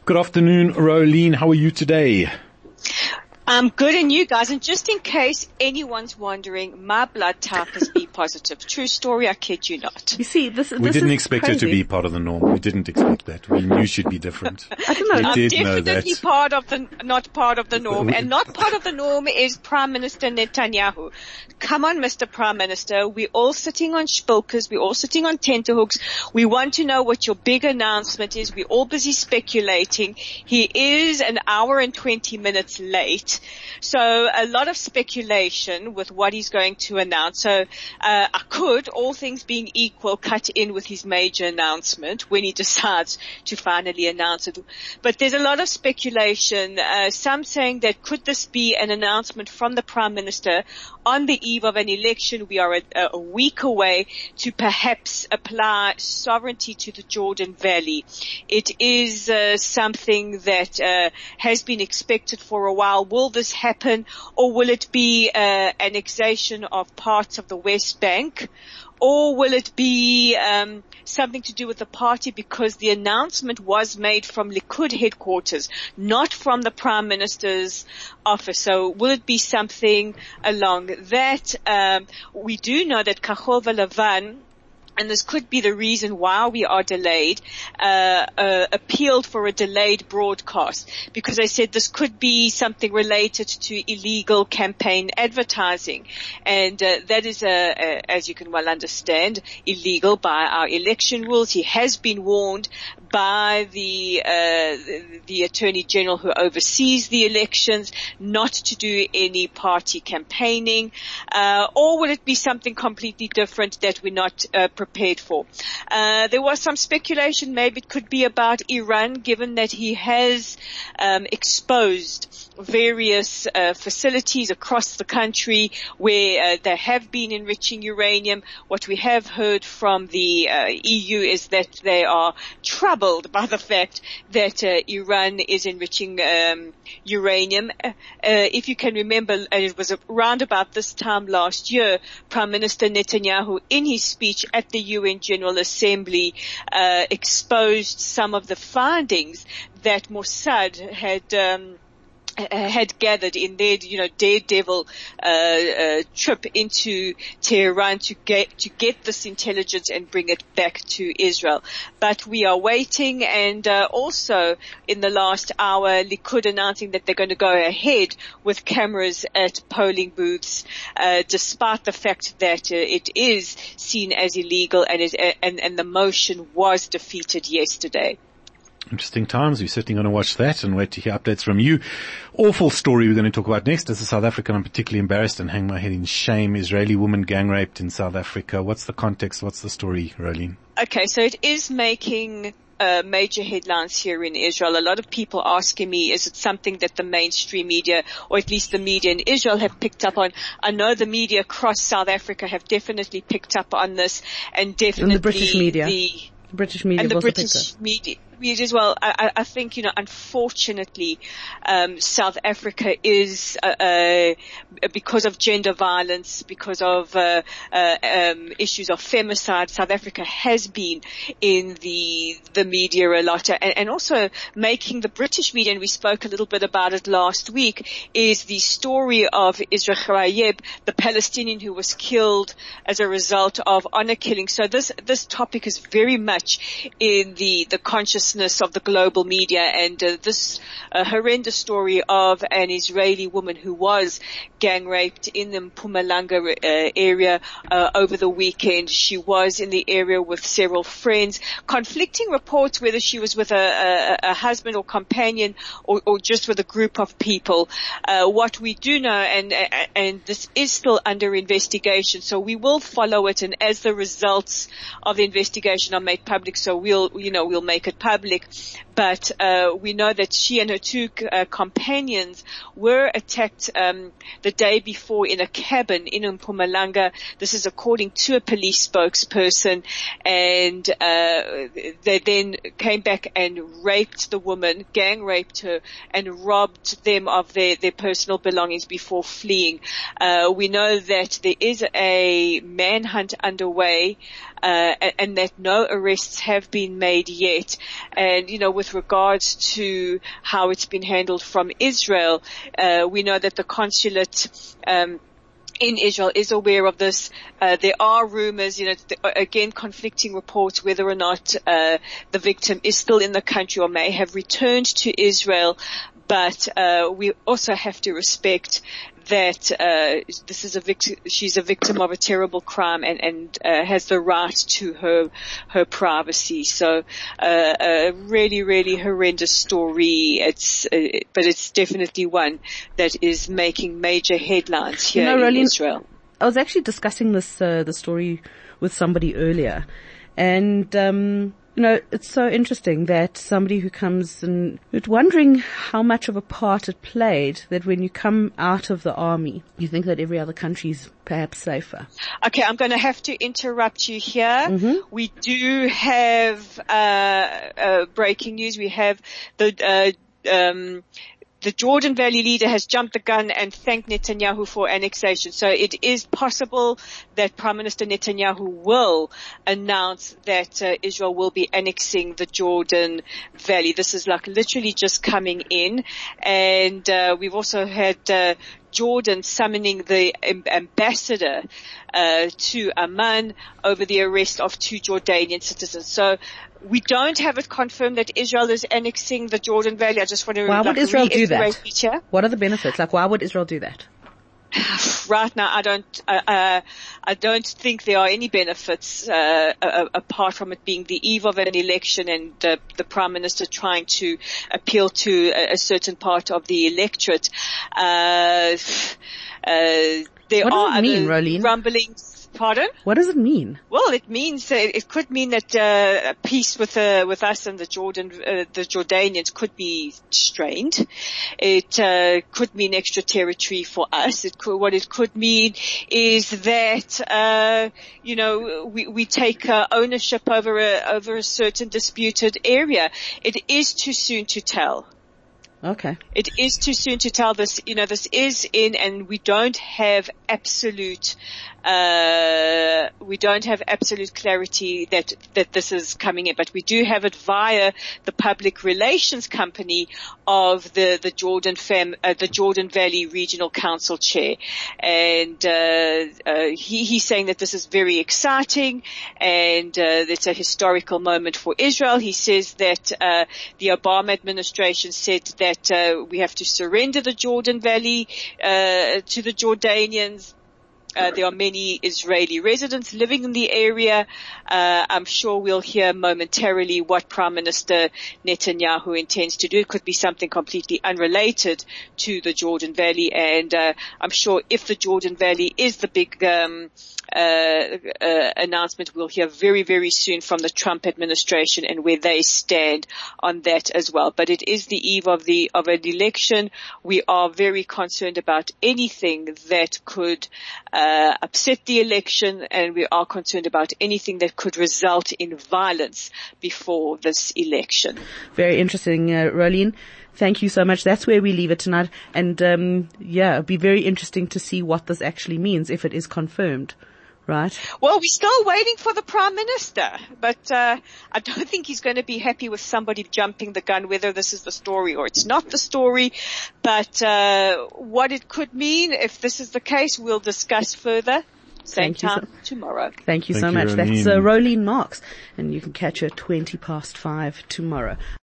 Good afternoon, Rolene. How are you today? I'm good, and you guys. And just in case anyone's wondering, my blood type is B positive. True story, I kid you not. You see, we didn't expect crazy. her to be part of the norm. We didn't expect that. We knew she'd be different. I don't know. We I'm did know definitely that. not part of the norm. And not part of the norm is Prime Minister Netanyahu. Come on, Mr. Prime Minister. We're all sitting on spilkers. We're all sitting on tenterhooks. We want to know what your big announcement is. We're all busy speculating. He is an hour and 20 minutes late. So a lot of speculation with what he's going to announce. So I could, all things being equal, cut in with his major announcement when he decides to finally announce it. But there's a lot of speculation. Some saying that could this be an announcement from the Prime Minister on the eve of an election? We are a week away to perhaps apply sovereignty to the Jordan Valley. It is something that has been expected for a while. Will this happen, or will it be annexation of parts of the West Bank? Or will it be something to do with the party, because the announcement was made from Likud headquarters, not from the Prime Minister's office? So will it be something along that? We do know that Kahol Lavan, and this could be the reason why we are delayed, appealed for a delayed broadcast, because they said this could be something related to illegal campaign advertising. And that is, as you can well understand, illegal by our election rules. He has been warned by the Attorney General who oversees the elections not to do any party campaigning. Or will it be something completely different that we're not prepared for? There was some speculation maybe it could be about Iran, given that he has exposed various facilities across the country where they have been enriching uranium. What we have heard from the EU is that they are troubled by the fact that Iran is enriching uranium. If you can remember, it was around about this time last year, Prime Minister Netanyahu, in his speech at the UN General Assembly, exposed some of the findings that Mossad had gathered in their, daredevil trip into Tehran to get this intelligence and bring it back to Israel. But we are waiting, and also in the last hour, Likud announcing that they're going to go ahead with cameras at polling booths, despite the fact that it is seen as illegal, and the motion was defeated yesterday. Interesting times. We're certainly going to watch that and wait to hear updates from you. Awful story we're going to talk about next. As a South African, I'm particularly embarrassed and hang my head in shame. Israeli woman gang raped in South Africa. What's the context? What's the story, Rolene? Okay, so it is making major headlines here in Israel. A lot of people asking me, is it something that the mainstream media, or at least the media in Israel, have picked up on? I know the media across South Africa have definitely picked up on this, and definitely the British media. The British media and the also British media as well. I think, unfortunately, South Africa is, because of gender violence, because of, issues of femicide, South Africa has been in the media a lot, and also making the British media, and we spoke a little bit about it last week, is the story of Isra Kharayeb, the Palestinian who was killed as a result of honor killing. So this topic is very much in the consciousness of the global media, and this horrendous story of an Israeli woman who was gang raped in the Mpumalanga area over the weekend. She was in the area with several friends. Conflicting reports whether she was with a husband or companion or just with a group of people. What we do know, and this is still under investigation, so we will follow it, and as the results of the investigation are made public, so we'll make it public. But we know that she and her two companions were attacked the day before in a cabin in Mpumalanga. This is according to a police spokesperson, and they then came back and raped the woman, gang raped her, and robbed them of their personal belongings before fleeing. We know that there is a manhunt underway, and that no arrests have been made yet. And, with with regards to how it's been handled from Israel. We know that the consulate, in Israel is aware of this. There are rumors, again, conflicting reports whether or not the victim is still in the country or may have returned to Israel. But we also have to respect that this is she's a victim of a terrible crime and has the right to her privacy. So a really, really horrendous story. But it's definitely one that is making major headlines here in Israel. I was actually discussing this the story with somebody earlier, and it's so interesting that somebody who comes and wondering how much of a part it played that when you come out of the army, you think that every other country is perhaps safer. Okay, I'm going to have to interrupt you here. Mm-hmm. We do have breaking news. We have the Jordan Valley leader has jumped the gun and thanked Netanyahu for annexation. So it is possible that Prime Minister Netanyahu will announce that Israel will be annexing the Jordan Valley. This is like literally just coming in. And we've also had Jordan summoning the ambassador to Amman over the arrest of 2 Jordanian citizens. So we don't have it confirmed that Israel is annexing the Jordan Valley. I just want to Why would Israel do that? Here. What are the benefits? Why would Israel do that? Right now, I don't think there are any benefits apart from it being the eve of an election and the Prime Minister trying to appeal to a certain part of the electorate. There what are does it mean, other Rolene? rumblings. Pardon? What does it mean? Well, it means it could mean that peace with us and the Jordanians could be strained. It could mean extra territory for us. What it could mean is that we take ownership over a certain disputed area. It is too soon to tell. Okay. It is too soon to tell. This is in, and we don't have absolute clarity that this is coming in, but we do have it via the public relations company of the Jordan Valley Regional Council chair. And, he's saying that this is very exciting and, it's a historical moment for Israel. He says that, the Obama administration said that, we have to surrender the Jordan Valley, to the Jordanians. There are many Israeli residents living in the area. I'm sure we'll hear momentarily what Prime Minister Netanyahu intends to do. It could be something completely unrelated to the Jordan Valley. And I'm sure if the Jordan Valley is the big announcement, we'll hear very, very soon from the Trump administration and where they stand on that as well. But it is the eve of an election. We are very concerned about anything that could upset the election, and we are concerned about anything that could result in violence before this election. Very interesting, Rolene. Thank you so much. That's where we leave it tonight. And it'd be very interesting to see what this actually means if it is confirmed. Right. Well, we're still waiting for the Prime Minister, but I don't think he's going to be happy with somebody jumping the gun, whether this is the story or it's not the story. But what it could mean, if this is the case, we'll discuss further. Same time tomorrow. Thank you so much. That's Rolene Marks, and you can catch her 5:20 tomorrow.